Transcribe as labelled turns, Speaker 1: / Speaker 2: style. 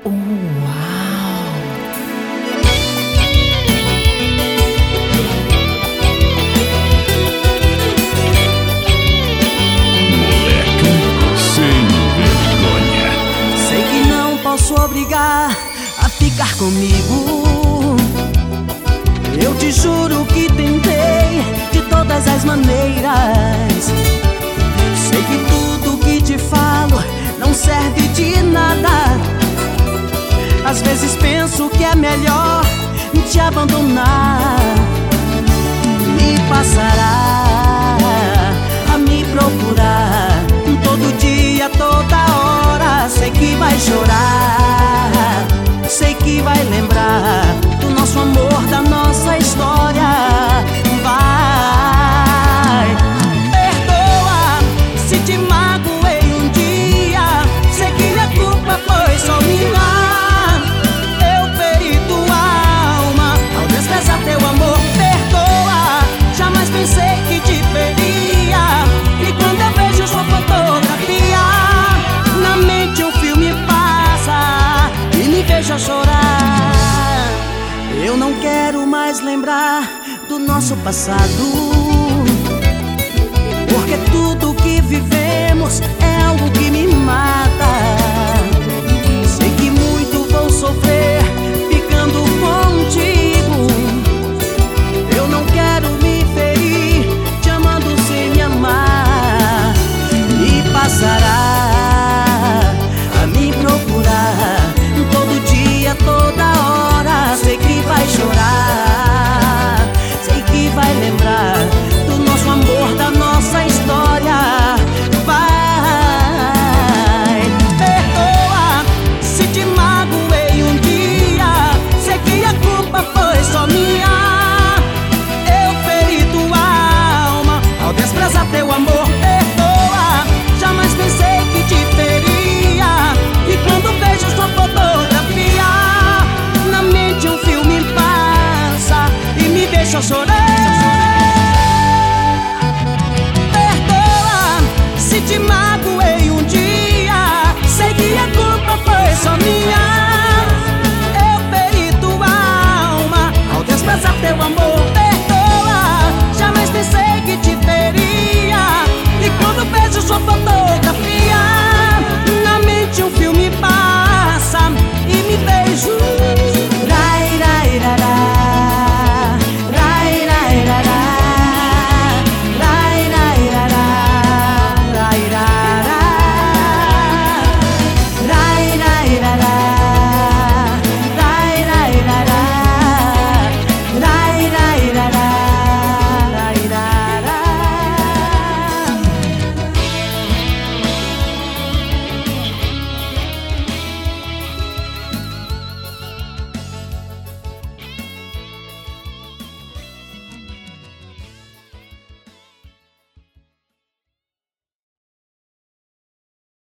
Speaker 1: Uau!
Speaker 2: Moleque sem vergonha.
Speaker 1: Sei que não posso obrigar a ficar comigo. Eu te juro que tentei de todas as maneiras. Sei que tudo que te falo não serve de nada. Às vezes penso que é melhor te abandonar. E passará a me procurar todo dia, toda hora. Sei que vai chorar, sei que vai lembrar do nosso amor, da nossa história. Vai, perdoa se te magoei um dia. Sei que minha culpa foi só minha. Eu feri tua alma ao desprezar teu amor. Perdoa, jamais pensei que te feria. E quando eu vejo sua fotografia, na mente um filme passa e me vejo a chorar. Eu não quero mais lembrar do nosso passado, porque tudo que vivemos é algo que me mata.